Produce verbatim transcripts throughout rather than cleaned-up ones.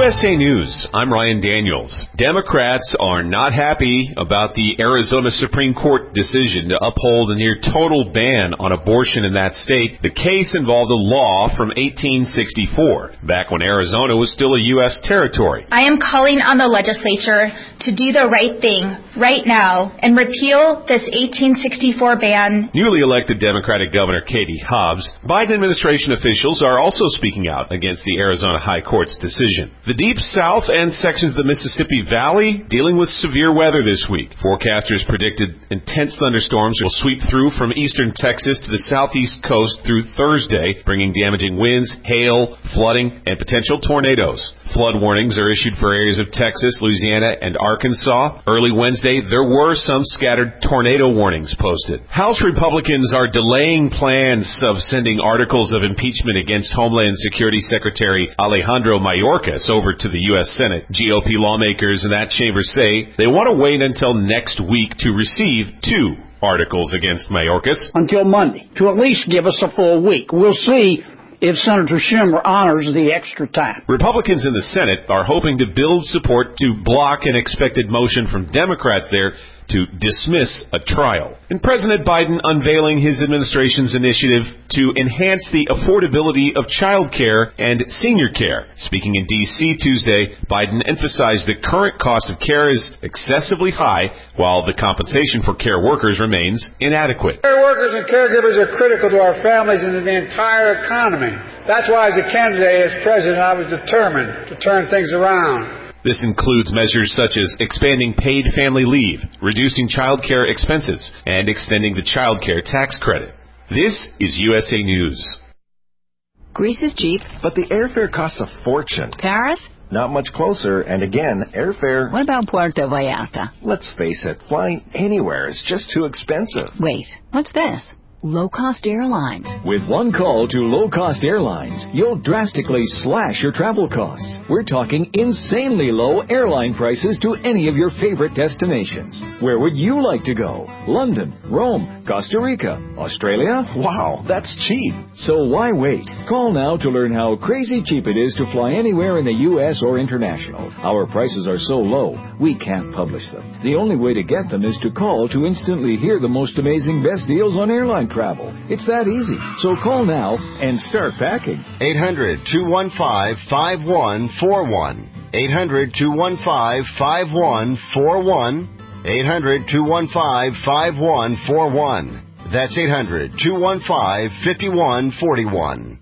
S A News, I'm Ryan Daniels. Democrats are not happy about the Arizona Supreme Court decision to uphold a near total ban on abortion in that state. The case involved a law from eighteen sixty-four, back when Arizona was still a U S territory. I am calling on the legislature to do the right thing right now and repeal this eighteen sixty-four ban. Newly elected Democratic Governor Katie Hobbs, Biden administration officials are also speaking out against the Arizona High Court's decision. The Deep South and sections of the Mississippi Valley dealing with severe weather this week. Forecasters predicted intense thunderstorms will sweep through from eastern Texas to the southeast coast through Thursday, bringing damaging winds, hail, flooding, and potential tornadoes. Flood warnings are issued for areas of Texas, Louisiana, and Arkansas. Early Wednesday, there were some scattered tornado warnings posted. House Republicans are delaying plans of sending articles of impeachment against Homeland Security Secretary Alejandro Mayorkas over to the U S Senate. G O P lawmakers in that chamber say they want to wait until next week to receive two articles against Mayorkas. Until Monday, to at least give us a full week. We'll see if Senator Schumer honors the extra time. Republicans in the Senate are hoping to build support to block an expected motion from Democrats there to dismiss a trial. And President Biden unveiling his administration's initiative to enhance the affordability of child care and senior care. Speaking in D C Tuesday, Biden emphasized the current cost of care is excessively high, while the compensation for care workers remains inadequate. Care workers and caregivers are critical to our families and to the entire economy. That's why, as a candidate, as president, I was determined to turn things around. This includes measures such as expanding paid family leave, reducing child care expenses, and extending the child care tax credit. This is U S A News. Greece is cheap, but the airfare costs a fortune. Paris? Not much closer, and again, airfare... What about Puerto Vallarta? Let's face it, flying anywhere is just too expensive. Wait, what's this? Low-cost airlines. With one call to low-cost airlines, you'll drastically slash your travel costs. We're talking insanely low airline prices to any of your favorite destinations. Where would you like to go? London, Rome, Costa Rica, Australia? Wow, that's cheap. So why wait? Call now to learn how crazy cheap it is to fly anywhere in the U S or international. Our prices are so low, we can't publish them. The only way to get them is to call to instantly hear the most amazing best deals on airline travel. It's that easy. So call now and start packing. eight hundred, two one five, five one four one. eight hundred, two one five, five one four one. eight hundred, two one five, five one four one. That's eight hundred, two one five, five one four one.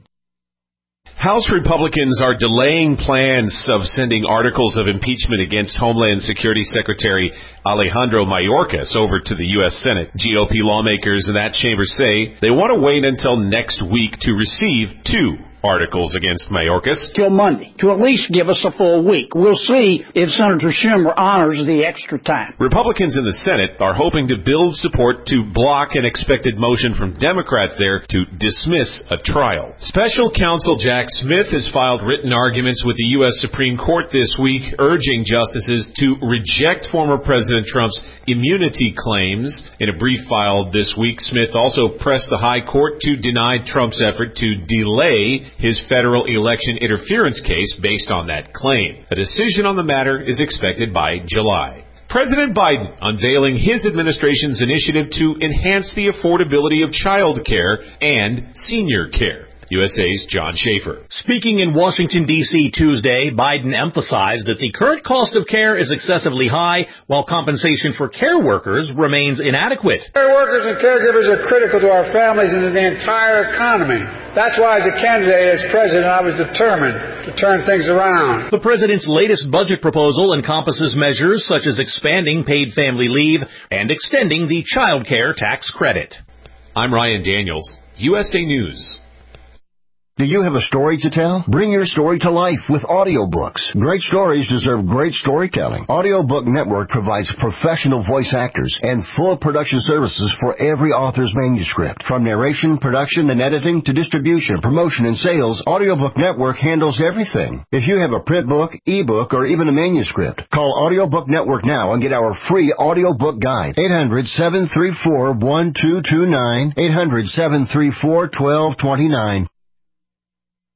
House Republicans are delaying plans of sending articles of impeachment against Homeland Security Secretary Alejandro Mayorkas over to the U S Senate. G O P lawmakers in that chamber say they want to wait until next week to receive two articles against Mayorkas. Till Monday, to at least give us a full week. We'll see if Senator Schumer honors the extra time. Republicans in the Senate are hoping to build support to block an expected motion from Democrats there to dismiss a trial. Special counsel Jack Smith has filed written arguments with the U S Supreme Court this week, urging justices to reject former President Trump's immunity claims. In a brief filed this week, Smith also pressed the High Court to deny Trump's effort to delay his federal election interference case based on that claim. A decision on the matter is expected by July. President Biden unveiling his administration's initiative to enhance the affordability of child care and senior care. U S A's John Schaefer. Speaking in Washington, D C Tuesday, Biden emphasized that the current cost of care is excessively high, while compensation for care workers remains inadequate. Care workers and caregivers are critical to our families and to the entire economy. That's why, as a candidate, as president, I was determined to turn things around. The president's latest budget proposal encompasses measures such as expanding paid family leave and extending the child care tax credit. I'm Ryan Daniels, U S A News. Do you have a story to tell? Bring your story to life with audiobooks. Great stories deserve great storytelling. Audiobook Network provides professional voice actors and full production services for every author's manuscript. From narration, production, and editing to distribution, promotion, and sales, Audiobook Network handles everything. If you have a print book, ebook, or even a manuscript, call Audiobook Network now and get our free audiobook guide. eight hundred, seven three four, one two two nine. eight hundred, seven three four, one two two nine.